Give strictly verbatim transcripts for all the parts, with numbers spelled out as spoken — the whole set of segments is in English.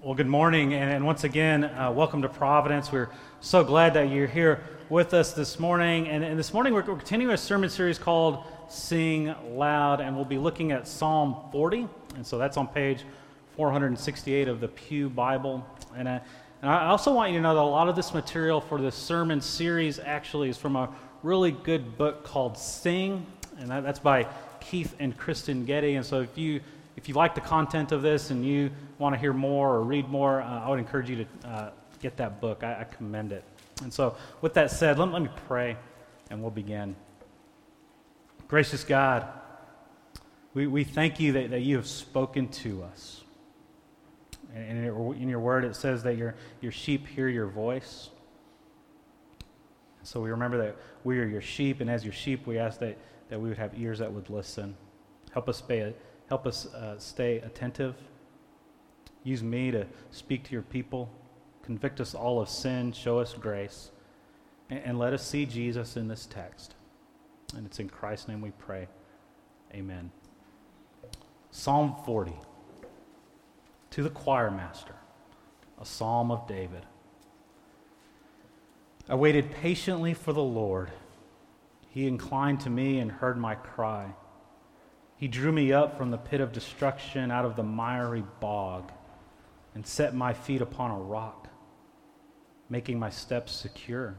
Well, good morning, and, and once again, uh, welcome to Providence. We're so glad that you're here with us this morning. And, and this morning, we're, we're continuing a sermon series called Sing Loud, and we'll be looking at Psalm forty. And so that's on page four sixty-eight of the Pew Bible. And, uh, and I also want you to know that a lot of this material for this sermon series actually is from a really good book called Sing, and that, that's by Keith and Kristen Getty. And so if you If you like the content of this and you want to hear more or read more, uh, I would encourage you to uh, get that book. I, I commend it. And so with that said, let, let me pray and we'll begin. Gracious God, we, we thank you that, that you have spoken to us. And in your, in your word it says that your, your sheep hear your voice. So we remember that we are your sheep, and as your sheep we ask that, that we would have ears that would listen. Help us pay a Help us uh, stay attentive. Use me to speak to your people. Convict us all of sin. Show us grace. And, and let us see Jesus in this text. And it's in Christ's name we pray. Amen. Psalm forty. To the choir master, a psalm of David. I waited patiently for the Lord. He inclined to me and heard my cry. He drew me up from the pit of destruction, out of the miry bog, and set my feet upon a rock, making my steps secure.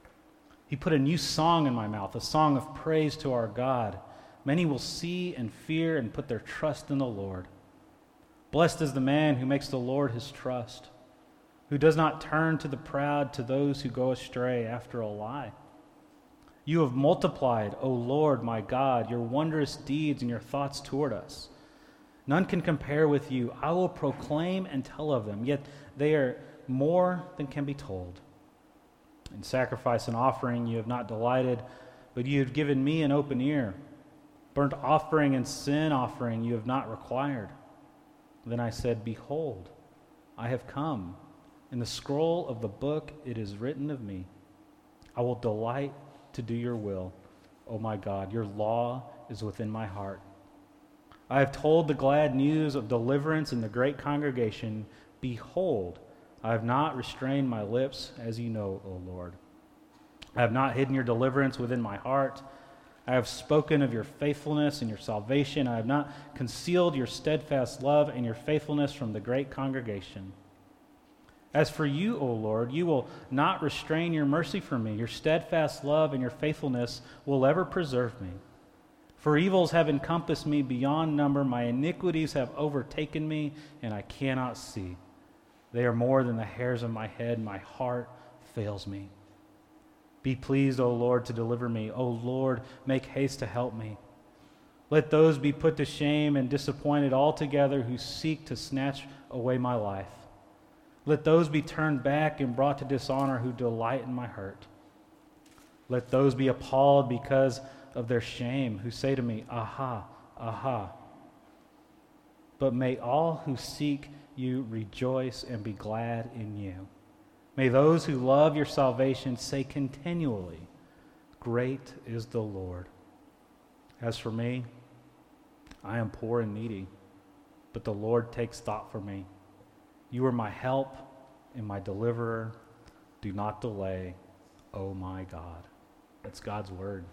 He put a new song in my mouth, a song of praise to our God. Many will see and fear and put their trust in the Lord. Blessed is the man who makes the Lord his trust, who does not turn to the proud, to those who go astray after a lie. You have multiplied, O Lord, my God, your wondrous deeds and your thoughts toward us. None can compare with you. I will proclaim and tell of them, yet they are more than can be told. In sacrifice and offering you have not delighted, but you have given me an open ear. Burnt offering and sin offering you have not required. Then I said, Behold, I have come. In the scroll of the book it is written of me. I will delight to do your will, O my God. Your law is within my heart. I have told the glad news of deliverance in the great congregation. Behold, I have not restrained my lips, as you know, O Lord. I have not hidden your deliverance within my heart. I have spoken of your faithfulness and your salvation. I have not concealed your steadfast love and your faithfulness from the great congregation. As for you, O Lord, you will not restrain your mercy from me. Your steadfast love and your faithfulness will ever preserve me. For evils have encompassed me beyond number. My iniquities have overtaken me, and I cannot see. They are more than the hairs of my head. My heart fails me. Be pleased, O Lord, to deliver me. O Lord, make haste to help me. Let those be put to shame and disappointed altogether who seek to snatch away my life. Let those be turned back and brought to dishonor who delight in my hurt. Let those be appalled because of their shame who say to me, Aha, aha. But may all who seek you rejoice and be glad in you. May those who love your salvation say continually, Great is the Lord. As for me, I am poor and needy, but the Lord takes thought for me. You are my help and my deliverer. Do not delay, O my God. That's God's word.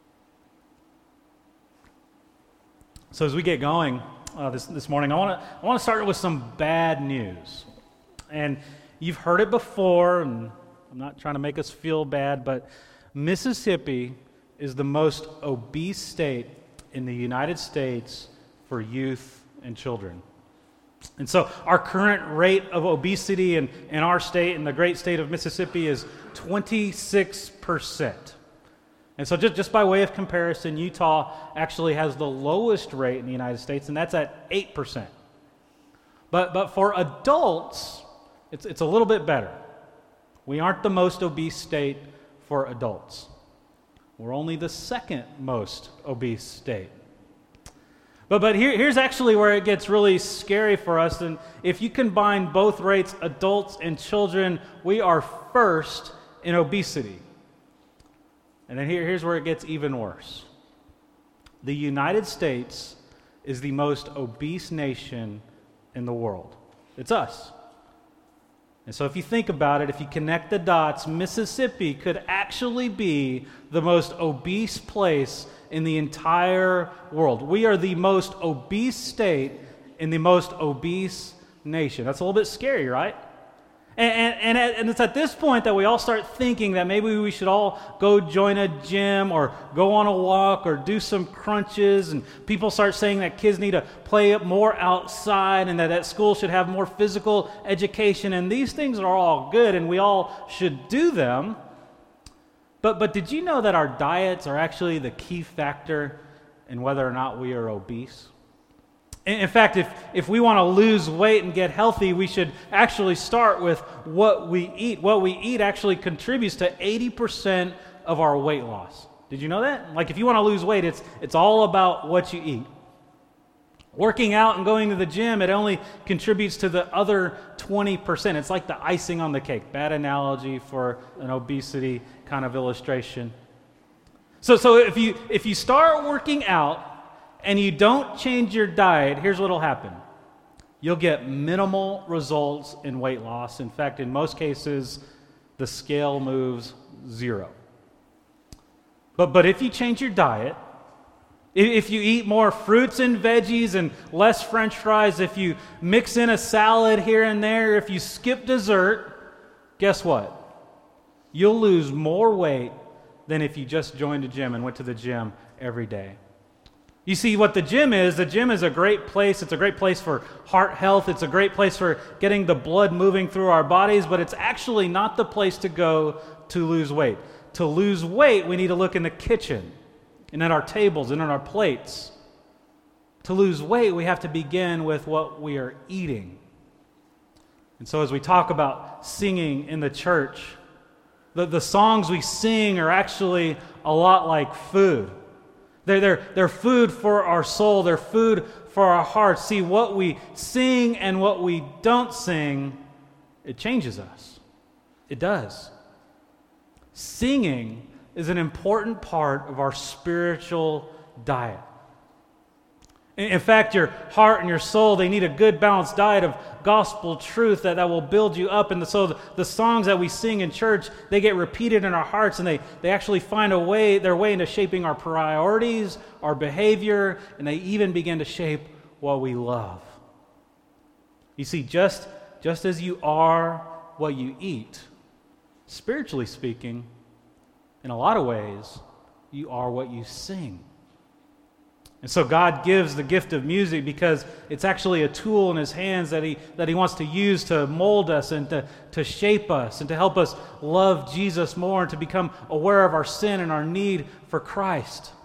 So as we get going uh, this this morning, I want to I want to start with some bad news. And you've heard it before, and I'm not trying to make us feel bad, but Mississippi is the most obese state in the United States for youth and children. And so our current rate of obesity in, in our state, in the great state of Mississippi, is twenty-six percent. And so just, just by way of comparison, Utah actually has the lowest rate in the United States, and that's at eight percent. But but for adults, it's it's a little bit better. We aren't the most obese state for adults. We're only the second most obese state. But but here, here's actually where it gets really scary for us. And if you combine both rates, adults and children, we are first in obesity. And then here, here's where it gets even worse. The United States is the most obese nation in the world. It's us. And so if you think about it, if you connect the dots, Mississippi could actually be the most obese place in the entire world. We are the most obese state in the most obese nation. That's a little bit scary, right? And, and, and it's at this point that we all start thinking that maybe we should all go join a gym or go on a walk or do some crunches. And people start saying that kids need to play more outside and that, that school should have more physical education. And these things are all good and we all should do them. But, but did you know that our diets are actually the key factor in whether or not we are obese? In fact, if, if we want to lose weight and get healthy, we should actually start with what we eat. What we eat actually contributes to eighty percent of our weight loss. Did you know that? Like if you want to lose weight, it's, it's all about what you eat. Working out and going to the gym, it only contributes to the other twenty percent. It's like the icing on the cake. Bad analogy for an obesity kind of illustration. So, so if you if you start working out, and you don't change your diet, here's what will happen. You'll get minimal results in weight loss. In fact, in most cases, the scale moves zero. But, but if you change your diet, if you eat more fruits and veggies and less French fries, if you mix in a salad here and there, if you skip dessert, guess what? You'll lose more weight than if you just joined a gym and went to the gym every day. You see, what the gym is, the gym is a great place. It's a great place for heart health. It's a great place for getting the blood moving through our bodies, but it's actually not the place to go to lose weight. To lose weight, we need to look in the kitchen and at our tables and on our plates. To lose weight, we have to begin with what we are eating. And so as we talk about singing in the church, the, the songs we sing are actually a lot like food. They're, they're, they're food for our soul. They're food for our hearts. See, what we sing and what we don't sing, it changes us. It does. Singing is an important part of our spiritual diet. In fact, your heart and your soul, they need a good balanced diet of gospel truth that, that will build you up. And so the, the songs that we sing in church, they get repeated in our hearts and they, they actually find a way, their way into shaping our priorities, our behavior, and they even begin to shape what we love. You see, just, just as you are what you eat, spiritually speaking, in a lot of ways, you are what you sing. And so God gives the gift of music because it's actually a tool in his hands that he that he wants to use to mold us and to, to shape us and to help us love Jesus more and to become aware of our sin and our need for Christ.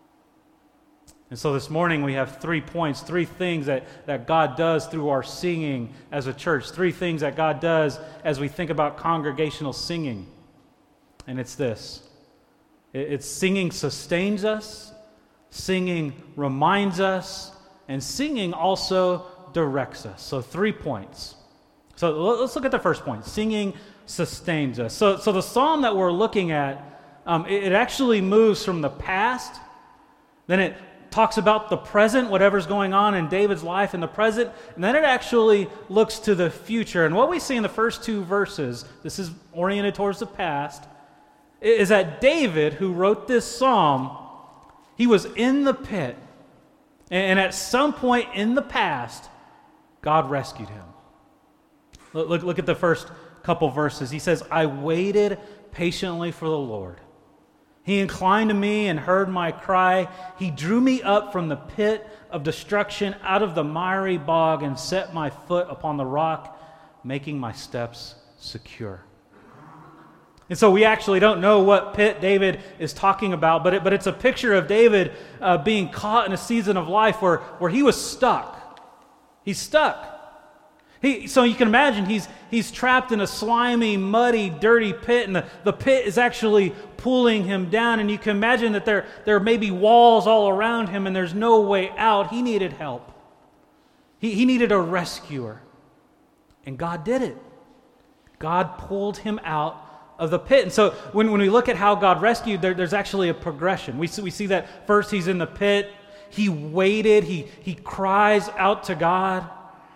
And so this morning we have three points, three things that, that God does through our singing as a church, three things that God does as we think about congregational singing. And it's this. It's singing sustains us. Singing reminds us, and singing also directs us. So three points. So let's look at the first point. Singing sustains us. So, so the psalm that we're looking at, um, it, it actually moves from the past, then it talks about the present, whatever's going on in David's life in the present, and then it actually looks to the future. And what we see in the first two verses, this is oriented towards the past, is that David, who wrote this psalm, he was in the pit, and at some point in the past, God rescued him. Look, look, look at the first couple verses. He says, I waited patiently for the Lord. He inclined to me and heard my cry. He drew me up from the pit of destruction out of the miry bog and set my foot upon the rock, making my steps secure. And so we actually don't know what pit David is talking about, but, it, but it's a picture of David uh, being caught in a season of life where, where he was stuck. He's stuck. He, so you can imagine he's, he's trapped in a slimy, muddy, dirty pit, and the, the pit is actually pulling him down. And you can imagine that there, there may be walls all around him and there's no way out. He needed help. He, he needed a rescuer. And God did it. God pulled him out of the pit. And so when, when we look at how God rescued, there, there's actually a progression. We see, we see that first he's in the pit. He waited. He, he cries out to God.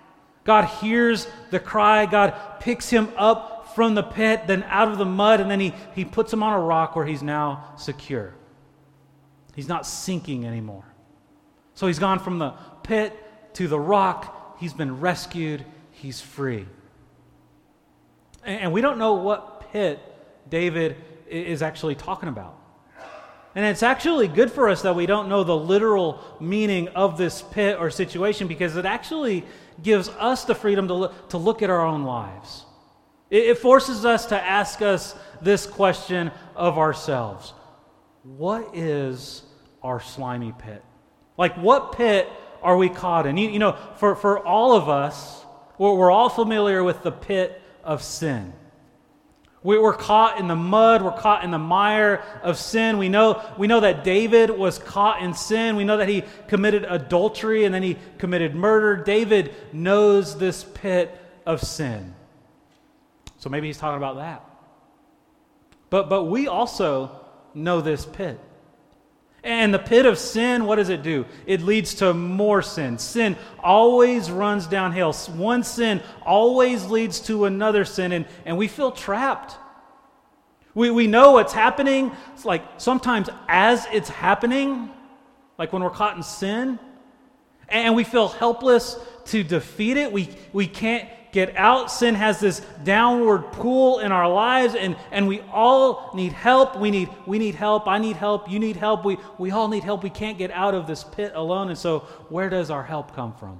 God hears the cry. God picks him up from the pit, then out of the mud, and then he, he puts him on a rock where he's now secure. He's not sinking anymore. So he's gone from the pit to the rock. He's been rescued. He's free. And, and we don't know what pit David is actually talking about. And it's actually good for us that we don't know the literal meaning of this pit or situation, because it actually gives us the freedom to look, to look at our own lives. It, it forces us to ask us this question of ourselves. What is our slimy pit? Like, what pit are we caught in? You, you know, for, for all of us, we're, we're all familiar with the pit of sin. We were caught in the mud. We're caught in the mire of sin. We know, we know that David was caught in sin. We know that he committed adultery and then he committed murder. David knows this pit of sin. So maybe he's talking about that. But, but we also know this pit. And the pit of sin, what does it do? It leads to more sin. Sin always runs downhill. One sin always leads to another sin, and, and we feel trapped. We, we know what's happening. It's like sometimes as it's happening, like when we're caught in sin, and we feel helpless to defeat it. We, we can't get out. Sin has this downward pull in our lives, and, and we all need help. We need we need help. I need help. You need help. We, we all need help. We can't get out of this pit alone. And so where does our help come from?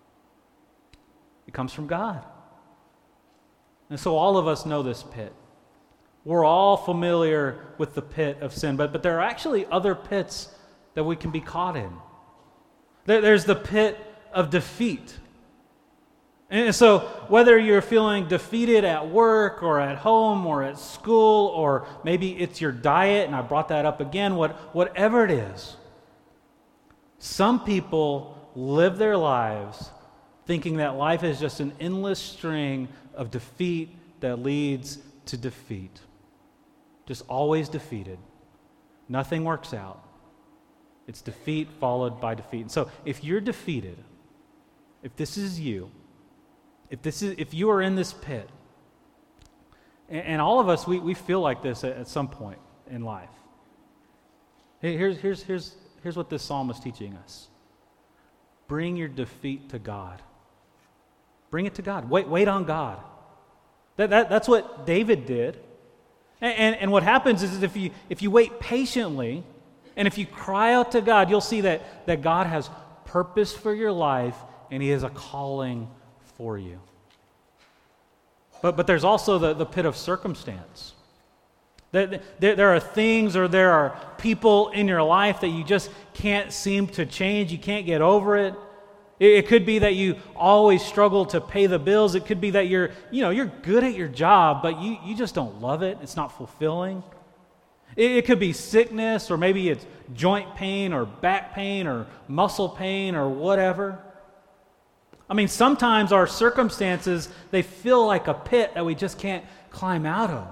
It comes from God. And so all of us know this pit. We're all familiar with the pit of sin, but, but there are actually other pits that we can be caught in. There, there's the pit of defeat. And so whether you're feeling defeated at work or at home or at school, or maybe it's your diet, and I brought that up again, what, whatever it is, some people live their lives thinking that life is just an endless string of defeat that leads to defeat. Just always defeated. Nothing works out. It's defeat followed by defeat. And so if you're defeated, if this is you, If this is, if you are in this pit, and, and all of us, we, we feel like this at, at some point in life. Hey, here's, here's, here's, here's what this psalm is teaching us. Bring your defeat to God. Bring it to God. Wait, wait on God. That, that, that's what David did. And, and, and what happens is if you, if you wait patiently, and if you cry out to God, you'll see that, that God has purpose for your life, and He has a calling for you. But but there's also the, the pit of circumstance. There, there, there are things or there are people in your life that you just can't seem to change. You can't get over it. It, it could be that you always struggle to pay the bills. It could be that you're, you know, you're good at your job, but you, you just don't love it. It's not fulfilling. It, it could be sickness, or maybe it's joint pain or back pain or muscle pain or whatever. I mean, sometimes our circumstances, they feel like a pit that we just can't climb out of.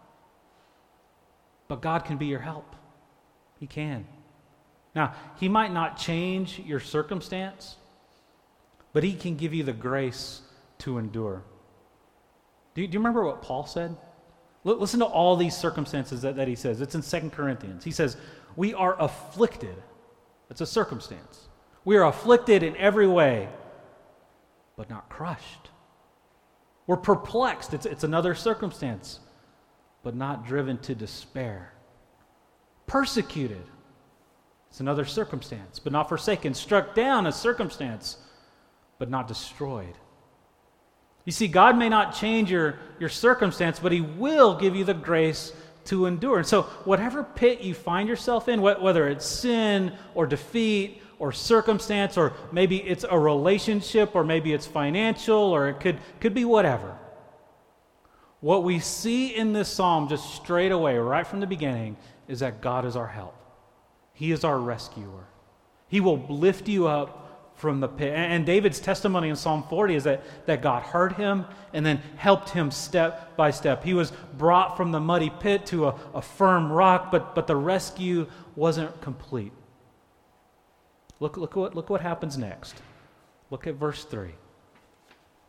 But God can be your help. He can. Now, He might not change your circumstance, but He can give you the grace to endure. Do you, do you remember what Paul said? L- listen to all these circumstances that, that he says. It's in Second Corinthians. He says, we are afflicted. That's a circumstance. We are afflicted in every way, but not crushed. We're perplexed. It's, it's another circumstance, but not driven to despair. Persecuted. It's another circumstance, but not forsaken. Struck down, a circumstance, but not destroyed. You see, God may not change your, your circumstance, but He will give you the grace to endure. And so whatever pit you find yourself in, whether it's sin or defeat or circumstance, or maybe it's a relationship, or maybe it's financial, or it could, could be whatever. What we see in this psalm just straight away, right from the beginning, is that God is our help. He is our rescuer. He will lift you up from the pit. And David's testimony in Psalm forty is that, that God heard him and then helped him step by step. He was brought from the muddy pit to a, a firm rock, but, but the rescue wasn't complete. Look, look, what, look what happens next. Look at verse three.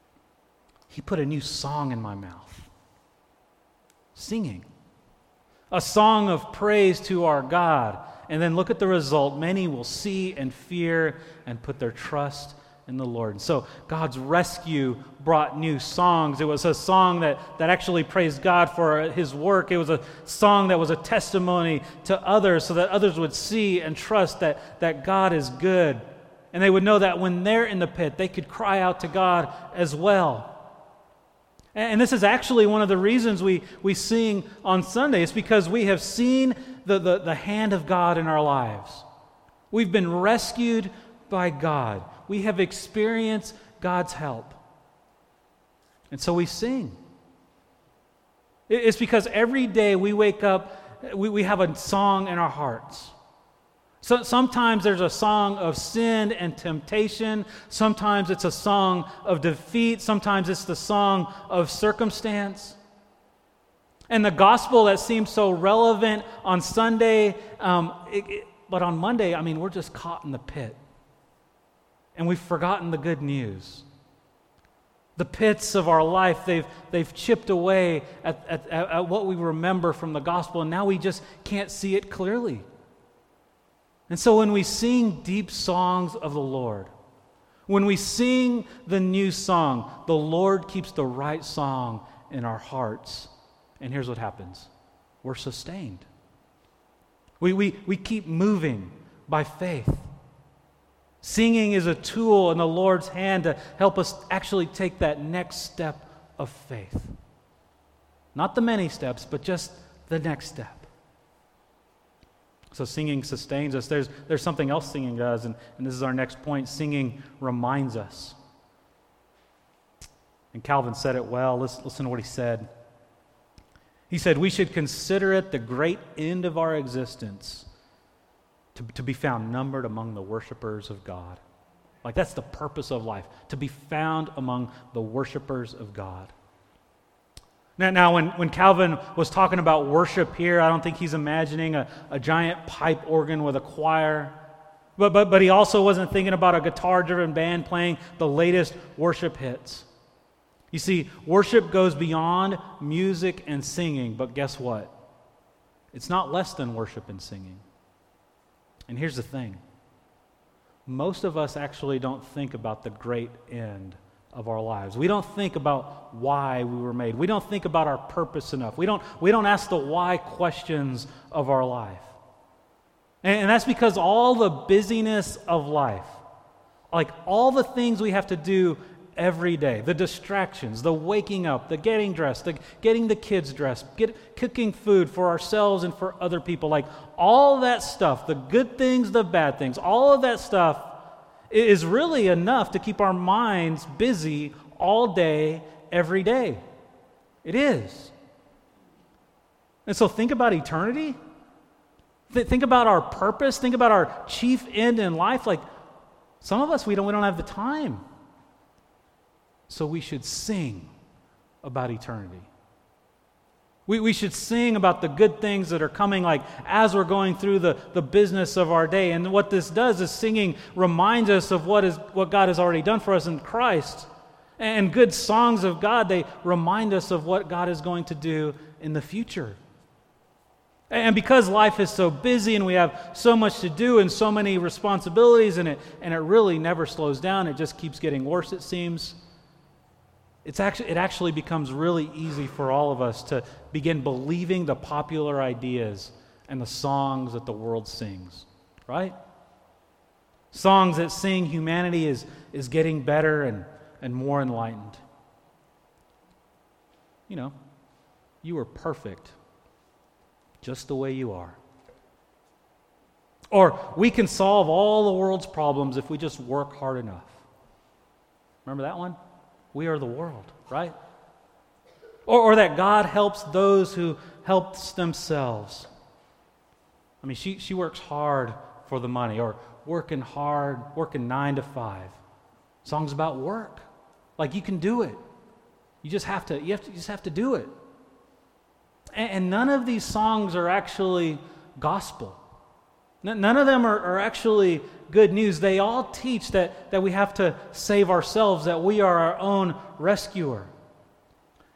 He put a new song in my mouth. Singing. A song of praise to our God. And then look at the result. Many will see and fear and put their trust in the Lord. And so God's rescue brought new songs. It was a song that, that actually praised God for his work. It was a song that was a testimony to others so that others would see and trust that, that God is good. And they would know that when they're in the pit, they could cry out to God as well. And this is actually one of the reasons we, we sing on Sunday. It's because we have seen the, the, the hand of God in our lives. We've been rescued by God. We have experienced God's help. And so we sing. It's because every day we wake up, we, we have a song in our hearts. So sometimes there's a song of sin and temptation. Sometimes it's a song of defeat. Sometimes it's the song of circumstance. And the gospel that seems so relevant on Sunday, um, it, it, but on Monday, I mean, we're just caught in the pit. And we've forgotten the good news. The pits of our life, they've, they've chipped away at, at, at what we remember from the gospel, and now we just can't see it clearly. And so when we sing deep songs of the Lord, when we sing the new song, the Lord keeps the right song in our hearts. And here's what happens. We're sustained. We, we, we keep moving by faith. Singing is a tool in the Lord's hand to help us actually take that next step of faith. Not the many steps, but just the next step. So singing sustains us. There's, there's something else singing does, and, and this is our next point. Singing reminds us. And Calvin said it well. Listen, listen to what he said. He said, we should consider it the great end of our existence to, to be found numbered among the worshipers of God. Like that's the purpose of life, to be found among the worshipers of God. Now, now when, when Calvin was talking about worship here, I don't think he's imagining a, a giant pipe organ with a choir. But, but, but he also wasn't thinking about a guitar-driven band playing the latest worship hits. You see, worship goes beyond music and singing, but guess what? It's not less than worship and singing. And here's the thing. Most of us actually don't think about the great end of our lives. We don't think about why we were made. We don't think about our purpose enough. We don't, we don't ask the why questions of our life. And, and that's because all the busyness of life, like all the things we have to do every day, the distractions, the waking up, the getting dressed, the getting the kids dressed, get, cooking food for ourselves and for other people, like all that stuff, the good things, the bad things, all of that stuff is really enough to keep our minds busy all day, every day. It is. And so think about eternity. Th- think about our purpose. Think about our chief end in life. Like some of us, we don't, we don't have the time. So we should sing about eternity. We, we should sing about the good things that are coming, like as we're going through the, the business of our day. And what this does is singing reminds us of what is what God has already done for us in Christ. And good songs of God, they remind us of what God is going to do in the future. And because life is so busy and we have so much to do and so many responsibilities, and it and it really never slows down, it just keeps getting worse, it seems. It's actually, it actually becomes really easy for all of us to begin believing the popular ideas and the songs that the world sings, right? Songs that sing humanity is, is getting better and, and more enlightened. You know, you are perfect just the way you are. Or we can solve all the world's problems if we just work hard enough. Remember that one? We are the world, right? Or, or that God helps those who helps themselves. I mean, she, she works hard for the money, or working hard, working nine to five. Songs about work. Like you can do it. You just have to, you have to, you just have to do it. And, and none of these songs are actually gospel. None of them are, are actually good news. They all teach that, that we have to save ourselves, that we are our own rescuer.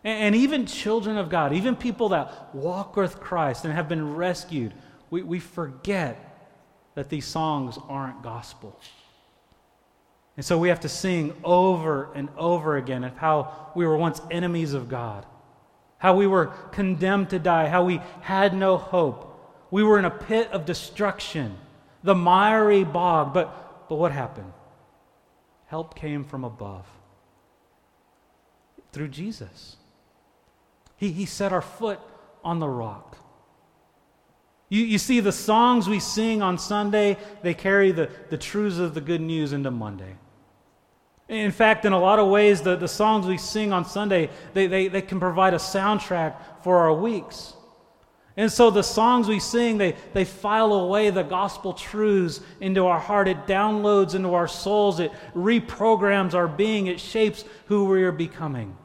And even children of God, even people that walk with Christ and have been rescued, we, we forget that these songs aren't gospel. And so we have to sing over and over again of how we were once enemies of God, how we were condemned to die, how we had no hope. We were in a pit of destruction, the miry bog. But, but what happened? Help came from above through Jesus. He, he set our foot on the rock. You, you see, the songs we sing on Sunday, they carry the, the truths of the good news into Monday. In fact, in a lot of ways, the, the songs we sing on Sunday, they, they, they can provide a soundtrack for our weeks. And so the songs we sing, they, they file away the gospel truths into our heart. It downloads into our souls. It reprograms our being. It shapes who we are becoming.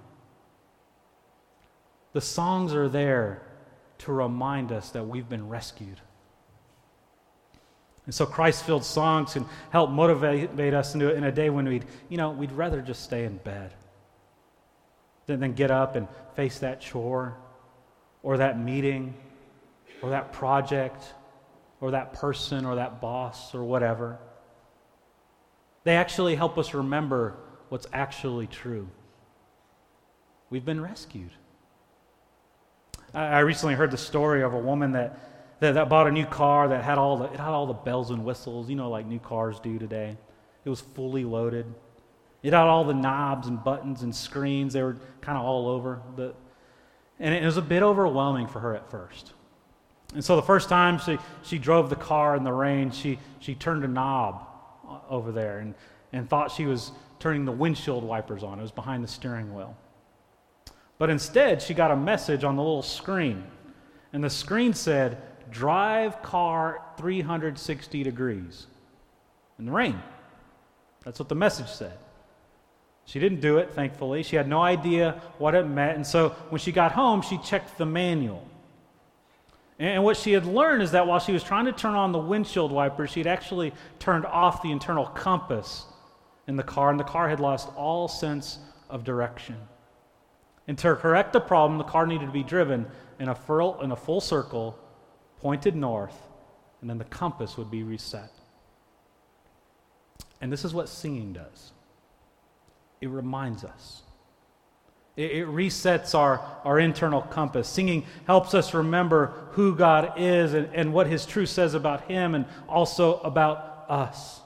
The songs are there to remind us that we've been rescued. And so Christ-filled songs can help motivate us into in a day when we'd, you know, we'd rather just stay in bed than, than get up and face that chore or that meeting or that project or that person or that boss or whatever. They actually help us remember what's actually true. We've been rescued. I recently heard the story of a woman that, that, that bought a new car that had all the it had all the bells and whistles, you know, like new cars do today. It was fully loaded. It had all the knobs and buttons and screens. They were kind of all over. The, and it was a bit overwhelming for her at first. And so the first time she, she drove the car in the rain, she, she turned a knob over there and, and thought she was turning the windshield wipers on. It was behind the steering wheel. But instead, she got a message on the little screen. And the screen said, drive car three hundred sixty degrees in the rain. That's what the message said. She didn't do it, thankfully. She had no idea what it meant. And so when she got home, she checked the manual. And what she had learned is that while she was trying to turn on the windshield wipers, she'd actually turned off the internal compass in the car, and the car had lost all sense of direction. And to correct the problem, the car needed to be driven in a full, in a full circle, pointed north, and then the compass would be reset. And this is what singing does. It reminds us. It, it resets our, our internal compass. Singing helps us remember who God is and, and what His truth says about Him and also about us.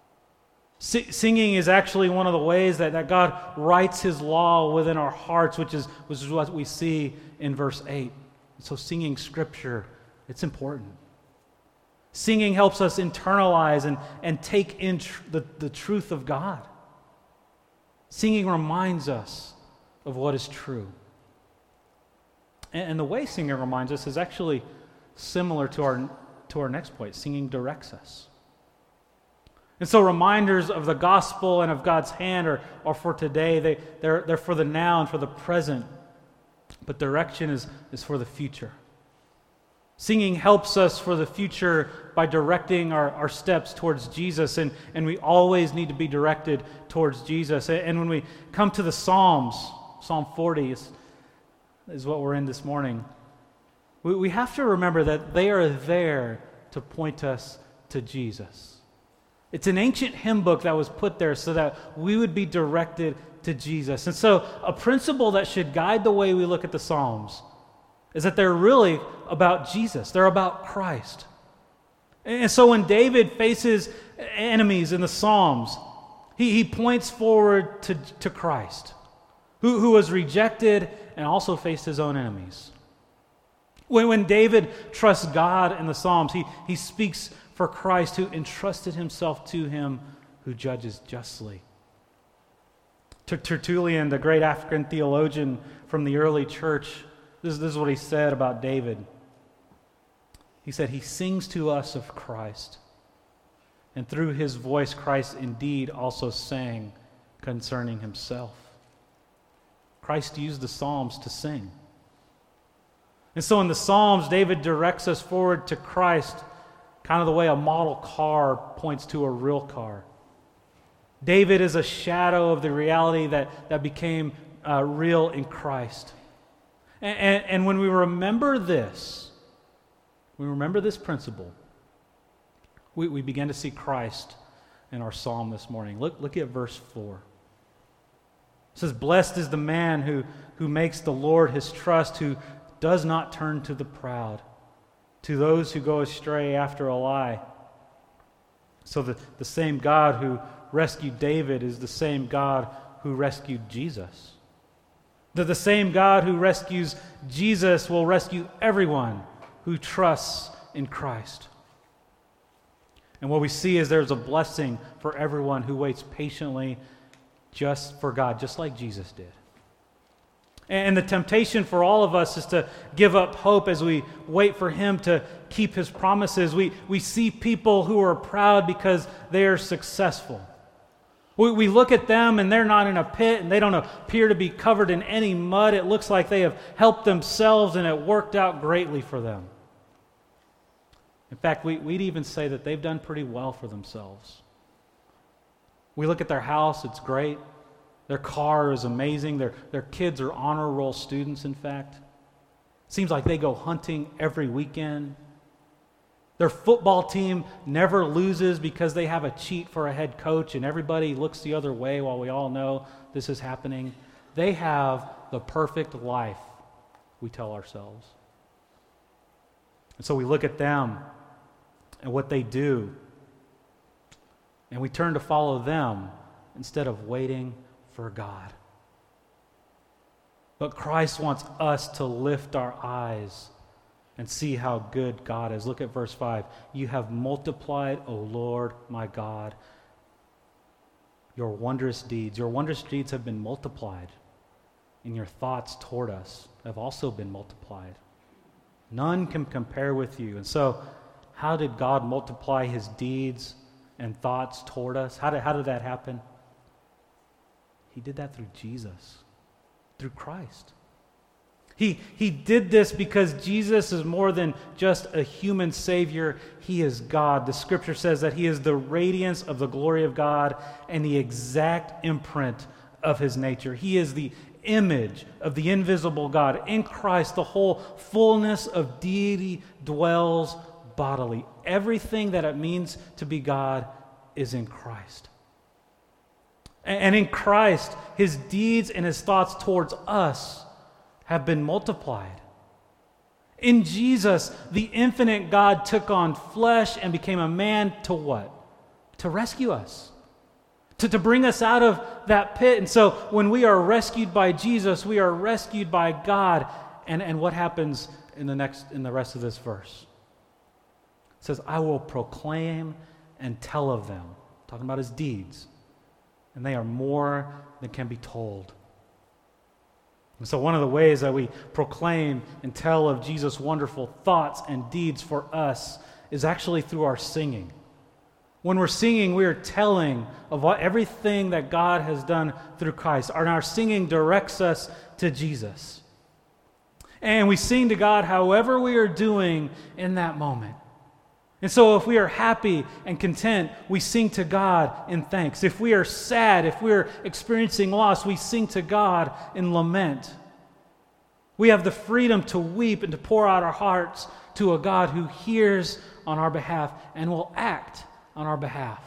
Singing is actually one of the ways that, that God writes His law within our hearts, which is, which is what we see in verse eight. So singing Scripture, it's important. Singing helps us internalize and, and take in tr- the, the truth of God. Singing reminds us of what is true. And, and the way singing reminds us is actually similar to our, to our next point. Singing directs us. And so reminders of the gospel and of God's hand are, are for today. They, they're, they're for the now and for the present. But direction is, is for the future. Singing helps us for the future by directing our, our steps towards Jesus. And, and we always need to be directed towards Jesus. And when we come to the Psalms, Psalm forty is, is what we're in this morning, we, we have to remember that they are there to point us to Jesus. It's an ancient hymn book that was put there so that we would be directed to Jesus. And so a principle that should guide the way we look at the Psalms is that they're really about Jesus. They're about Christ. And so when David faces enemies in the Psalms, he, he points forward to, to Christ, who, who was rejected and also faced his own enemies. When, when David trusts God in the Psalms, he, he speaks for Christ who entrusted himself to him who judges justly. Tertullian, the great African theologian from the early church, this, this is what he said about David. He said, he sings to us of Christ, and through his voice Christ indeed also sang concerning himself. Christ used the Psalms to sing. And so in the Psalms, David directs us forward to Christ, kind of the way a model car points to a real car. David is a shadow of the reality that, that became uh, real in Christ. And, and, and when we remember this, we remember this principle, we, we begin to see Christ in our psalm this morning. Look, look at verse four. It says, "Blessed is the man who, who makes the Lord his trust, who does not turn to the proud, to those who go astray after a lie." So the, the same God who rescued David is the same God who rescued Jesus. The, the same God who rescues Jesus will rescue everyone who trusts in Christ. And what we see is there's a blessing for everyone who waits patiently just for God, just like Jesus did. And the temptation for all of us is to give up hope as we wait for Him to keep His promises. We, we see people who are proud because they are successful. We, we look at them and they're not in a pit and they don't appear to be covered in any mud. It looks like they have helped themselves and it worked out greatly for them. In fact, we, we'd even say that they've done pretty well for themselves. We look at their house, it's great. Their car is amazing. Their, their kids are honor roll students, in fact. Seems like they go hunting every weekend. Their football team never loses because they have a cheat for a head coach and everybody looks the other way while we all know this is happening. They have the perfect life, we tell ourselves. And so we look at them and what they do, and we turn to follow them instead of waiting for God. But Christ wants us to lift our eyes and see how good God is. Look at verse five. "You have multiplied, O Lord my God, your wondrous deeds." Your wondrous deeds have been multiplied, and your thoughts toward us have also been multiplied. None can compare with you. And so, how did God multiply His deeds and thoughts toward us? How did, how did that happen? He did that through Jesus, through Christ. He, he did this because Jesus is more than just a human Savior. He is God. The Scripture says that He is the radiance of the glory of God and the exact imprint of His nature. He is the image of the invisible God. In Christ, the whole fullness of deity dwells bodily. Everything that it means to be God is in Christ. And in Christ, His deeds and His thoughts towards us have been multiplied. In Jesus, the infinite God took on flesh and became a man to what? To rescue us. To, to bring us out of that pit. And so when we are rescued by Jesus, we are rescued by God. And, and what happens in the next in the rest of this verse? It says, "I will proclaim and tell of them." Talking about His deeds. And they are more than can be told. And so one of the ways that we proclaim and tell of Jesus' wonderful thoughts and deeds for us is actually through our singing. When we're singing, we are telling of what, everything that God has done through Christ. And our singing directs us to Jesus. And we sing to God however we are doing in that moment. And so if we are happy and content, we sing to God in thanks. If we are sad, if we are experiencing loss, we sing to God in lament. We have the freedom to weep and to pour out our hearts to a God who hears on our behalf and will act on our behalf.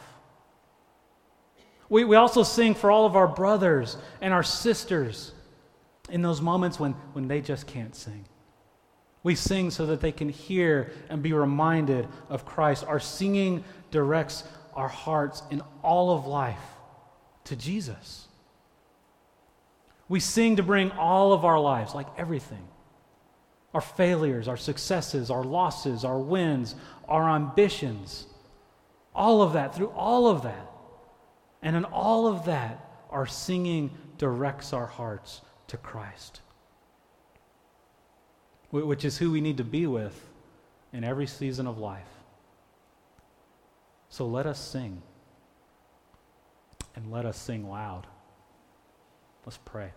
We, we also sing for all of our brothers and our sisters in those moments when, when they just can't sing. We sing so that they can hear and be reminded of Christ. Our singing directs our hearts in all of life to Jesus. We sing to bring all of our lives, like everything, our failures, our successes, our losses, our wins, our ambitions, all of that, through all of that. And in all of that, our singing directs our hearts to Christ, which is who we need to be with in every season of life. So let us sing, and let us sing loud. Let's pray.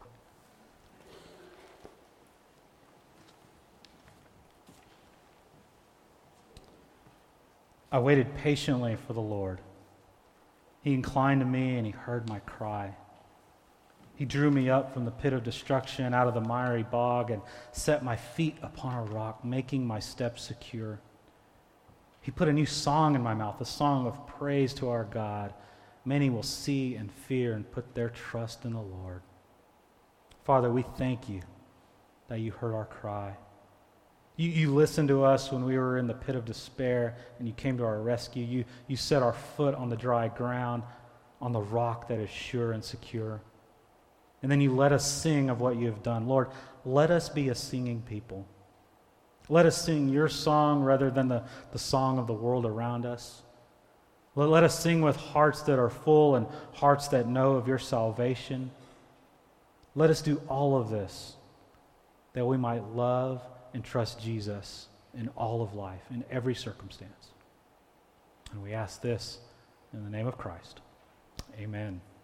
I waited patiently for the Lord. He inclined to me and He heard my cry. He drew me up from the pit of destruction, out of the miry bog, and set my feet upon a rock, making my steps secure. He put a new song in my mouth, a song of praise to our God. Many will see and fear and put their trust in the Lord. Father, we thank you that you heard our cry. You, you listened to us when we were in the pit of despair, and you came to our rescue. You, you set our foot on the dry ground, on the rock that is sure and secure. And then you let us sing of what you have done. Lord, let us be a singing people. Let us sing your song rather than the, the song of the world around us. Let, let us sing with hearts that are full and hearts that know of your salvation. Let us do all of this that we might love and trust Jesus in all of life, in every circumstance. And we ask this in the name of Christ. Amen.